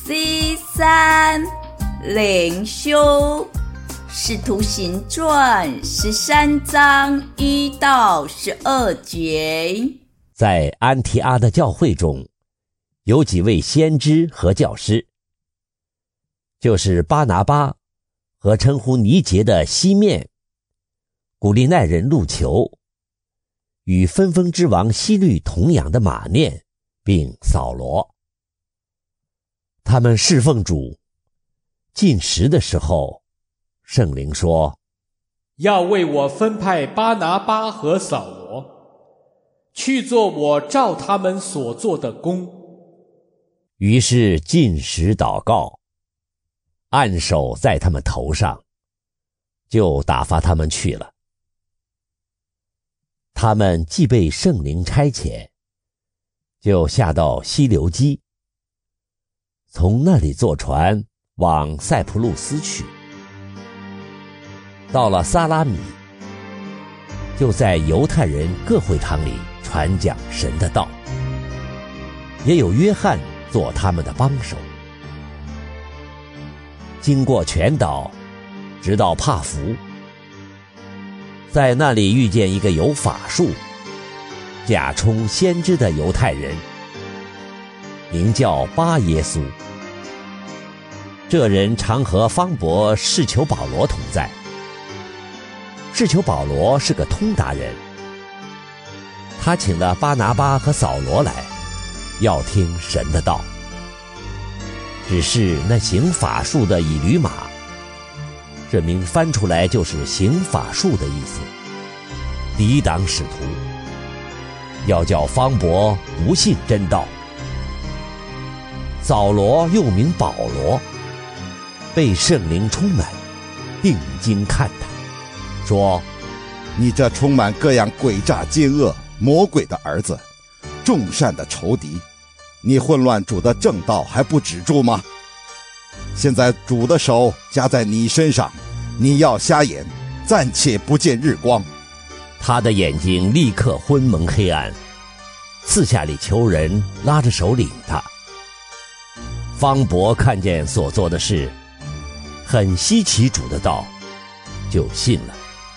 C3灵修使徒行传13章1到12节。 在安提阿的教会中，有几位先知和教师，就是巴拿巴和称呼尼结的西面，古利奈人路求，与分封之王希律同养的马念，并扫罗。他们侍奉主，进食的时候，圣灵说， 要为我分派巴拿巴和扫罗，去做我照他们所做的工。 于是进食祷告，按手在他们头上，就打发他们去了。他们既被圣灵差遣，就下到西流基，从那里坐船往塞浦路斯去。到了撒拉米，就在犹太人各会堂里传讲神的道，也有约翰做他们的帮手。经过全岛，直到帕福，在那里遇见一个有法术、假充先知的犹太人，名叫巴耶稣。这人常和方伯士求保罗同在。士求保罗是个通达人，他请了巴拿巴和扫罗来，要听神的道。只是那行法术的以吕马，这名翻出来就是行法术的意思，抵挡使徒，要叫方伯不信真道。扫罗又名保罗，被圣灵充满，定睛看他，说， 你这充满各样诡诈奸恶魔鬼的儿子，众善的仇敌，你混乱主的正道还不止住吗？现在主的手加在你身上，你要瞎眼，暂且不见日光。 他的眼睛立刻昏蒙黑暗，四下里求人拉着手领他。方伯看见所做的事，很稀奇主的道，就信了。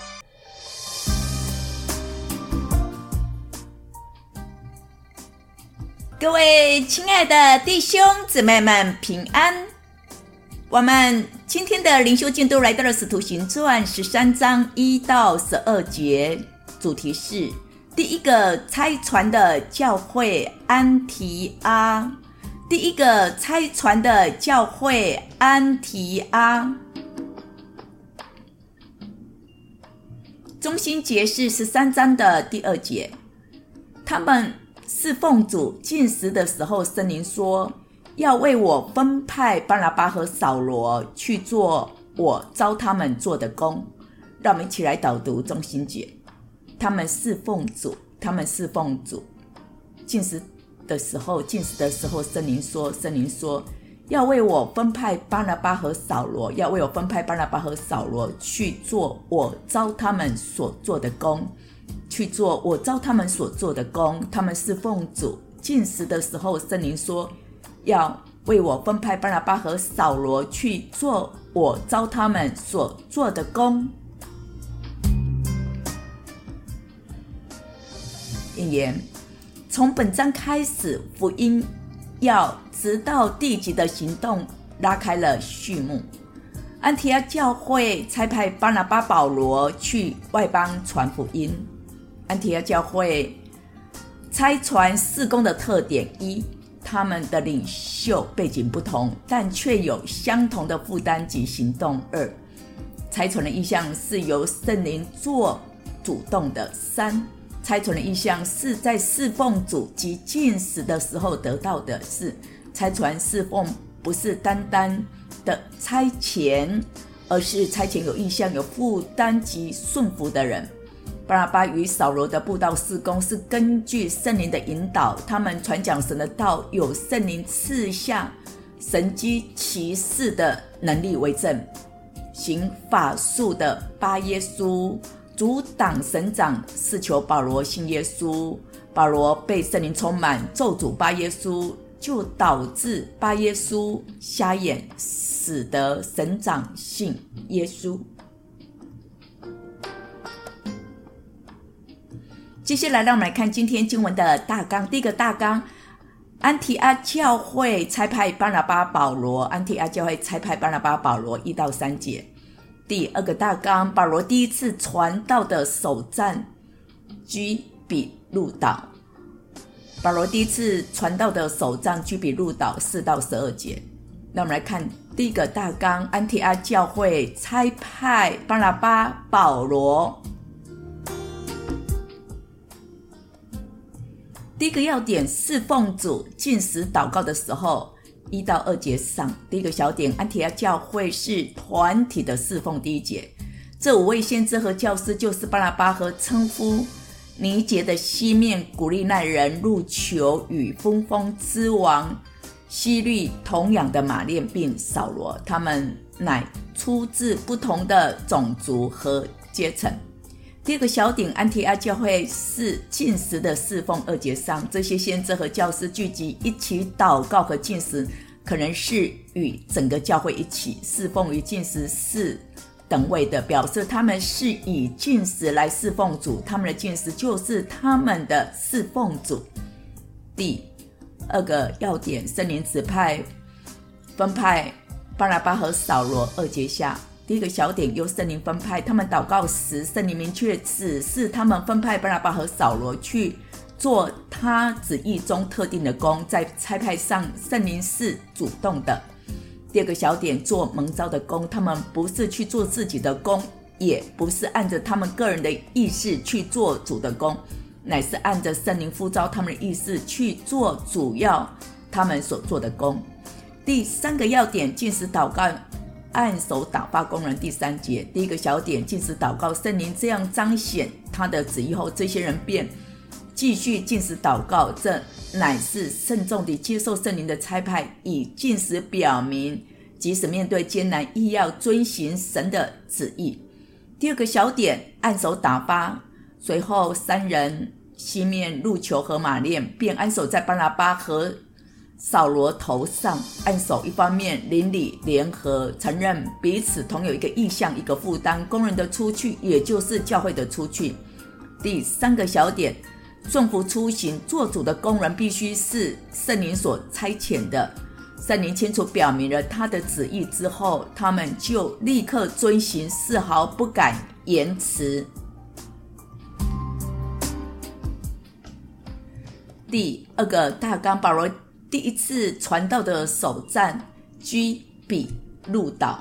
各位亲爱的弟兄姊妹们平安。我们今天的灵修进度来到了使徒行传13章1到12节，主题是第一个差传的教会安提阿。第一个差传的教会安提阿。中心节是13章的第2节。他们侍奉主进食的时候，圣灵说，要为我分派巴拿巴和扫罗去做我召他们做的工。让我们一起来导读中心节。他们侍奉主，进食的时候，圣灵说要为我分派巴拿巴和扫罗，去做我召他们所做的工。他们侍奉主进食的时候，圣灵说要为我分派巴拿巴和扫罗去做我召他们所做的工。引言，从本章开始，福音要直到地极的行动拉开了序幕。安提阿教会差派巴拿巴、保罗去外邦传福音。安提阿教会差传事工的特点：一，他们的领袖背景不同，但却有相同的负担及行动；二，差传的意向是由圣灵做主动的；三，差传的意向是在侍奉主及进食的时候得到的；四，差传侍奉不是单单的差遣，而是差遣有意向、有负担及顺服的人。巴拿巴与扫罗的布道事工是根据圣灵的引导，他们传讲神的道，有圣灵赐下神迹奇事的能力为证。行法术的巴耶稣阻挡省长试求保罗信耶稣，保罗被圣灵充满，咒诅巴耶稣， 就导致巴耶稣瞎眼，使得省长信耶稣。接下来让我们来看今天经文的大纲。第一个大纲，安提阿教会差派巴拿巴保罗，安提阿教会差派巴拿巴保罗1到3节。第二个大纲，保罗第一次传道的首站居比路岛，保罗第一次传道的首站居比路岛4到12节。那我们来看第一个大纲，安提阿教会差派巴拿巴保罗。第一个要点，侍奉主禁食祷告的时候，1到2节上。第一个小点，安提阿教会是团体的侍奉。第1节，这5位先知和教师就是巴拿巴和称呼尼结的西面古利奈人路求与分封之王希律同养的马列并扫罗，他们乃出自不同的种族和阶层。第二个小点，安提阿教会是禁食的侍奉。2节上，这些先知和教师聚集一起祷告和禁食，可能是与整个教会一起侍奉与禁食是等位的，表示他们是以禁食来侍奉主，他们的禁食就是他们的侍奉主。第二个要点，圣灵指派分派巴拿巴和扫罗。2节下，第一个小点，由圣灵分派，他们祷告时，圣灵明确指示他们分派巴拿巴和扫罗去做他旨意中特定的工，在差派上圣灵是主动的。第二个小点，做蒙召的工，他们不是去做自己的工，也不是按着他们个人的意识去做主的工，乃是按着圣灵呼召他们的意识去做主要他们所做的工。第3个要点，禁食祷告按手打发工人。第3节，第一个小点，禁食祷告，圣灵这样彰显他的旨意后，这些人便继续禁食祷告，这乃是慎重地接受圣灵的差派，以禁食表明即使面对艰难亦要遵行神的旨意。第二个小点，按手打发，随后3人西面路求和马列便按手在巴拿巴和扫罗头上，按手一方面邻里联合，承认彼此同有一个意向一个负担，工人的出去也就是教会的出去。第3个小点，顺服出行，做主的工人必须是圣灵所差遣的，圣灵清楚表明了他的旨意之后，他们就立刻遵行，丝毫不敢延迟。第2个大纲，保罗第一次传道的首站居比路岛。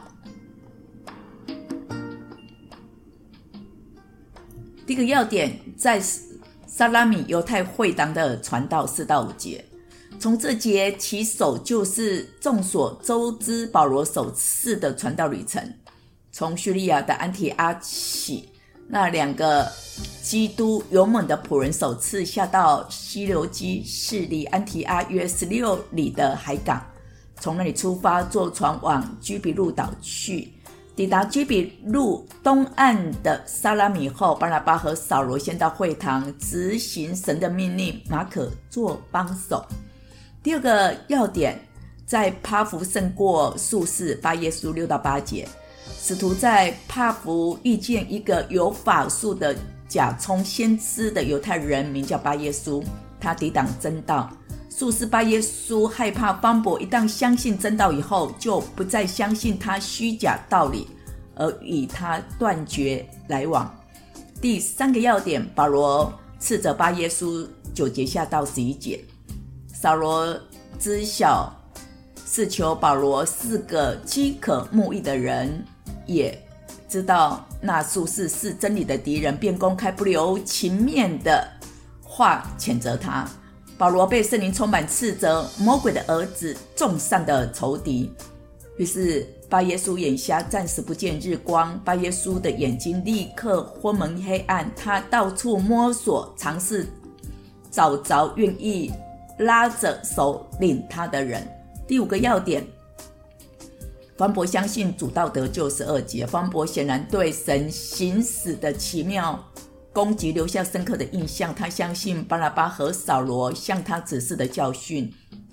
第一个要点，在撒拉米犹太会堂的传道4到5节。从这节起手，就是众所周知保罗首次的传道旅程，从叙利亚的安提阿起，那2个基督勇猛的仆人首次下到西流基，是离安提阿约16里的海港，从那里出发，坐船往居比路岛去。抵达居比路东岸的撒拉米后，巴拿巴和扫罗先到会堂执行神的命令，马可做帮手。第2个要点，在帕福胜过术士巴耶稣6到8节。使徒在帕福遇见一个有法术的假充先知的犹太人，名叫巴耶稣，他抵挡真道。术士巴耶稣害怕方伯一旦相信真道以后，就不再相信他虚假道理，而与他断绝来往。第3个要点，保罗斥责巴耶稣9节下到11节。扫罗知晓是求保罗是个饥渴慕义的人，也知道那术士是真理的敌人，便公开不留情面的话谴责他。保罗被圣灵充满，斥责魔鬼的儿子，众善的仇敌。于是巴耶稣眼瞎，暂时不见日光，巴耶稣的眼睛立刻昏蒙黑暗，他到处摸索，尝试找着愿意拉着手领他的人。第5个要点，方伯相信主道得救12节。方伯显然对神行使的奇妙攻击留下深刻的印象，他相信巴拿巴和扫罗向他指示的教训，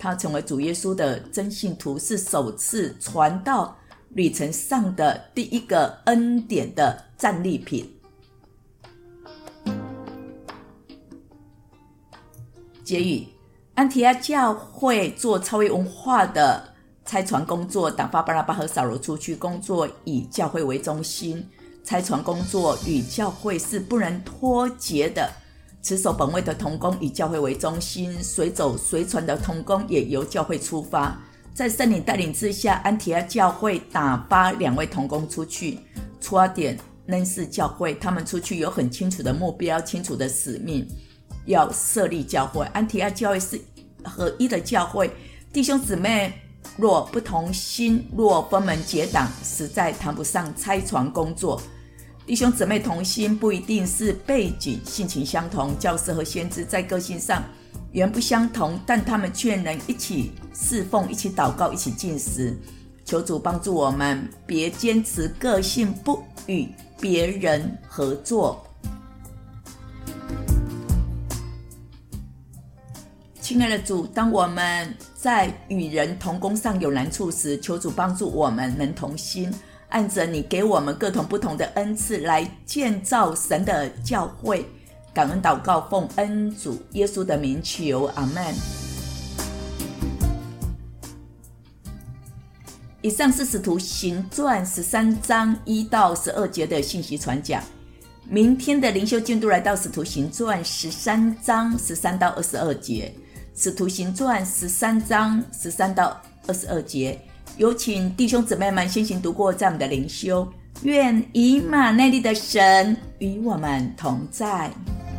他成为主耶稣的真信徒，是首次传道旅程上的第一个恩典的战利品。结语：安提阿教会做超越文化的差传工作，打发巴拿巴和扫罗出去工作，以教会为中心。差传工作与教会是不能脱节的，持守本位的同工以教会为中心，随走随传的同工也由教会出发。在圣灵带领之下，安提阿教会打发2位同工出去。出发点仍是教会，他们出去有很清楚的目标，清楚的使命，要设立教会。安提阿教会是合一的教会，弟兄姊妹若不同心，若分门结党，实在谈不上差传工作。弟兄姊妹同心不一定是背景性情相同，教师和先知在个性上原不相同，但他们却能一起侍奉，一起祷告，一起进食。求主帮助我们，别坚持个性，不与别人合作。亲爱的主，当我们在与人同工上有难处时，求主帮助我们能同心，按着你给我们各同不同的恩赐来建造神的教会。感恩祷告，奉恩主耶稣的名求，阿们。以上是使徒行传13章1到12节的信息传讲。明天的灵修进度来到使徒行传13章13到22节。使徒行传13章13到22节，有请弟兄姊妹们先行读过这样的灵修。愿以马内利的神与我们同在。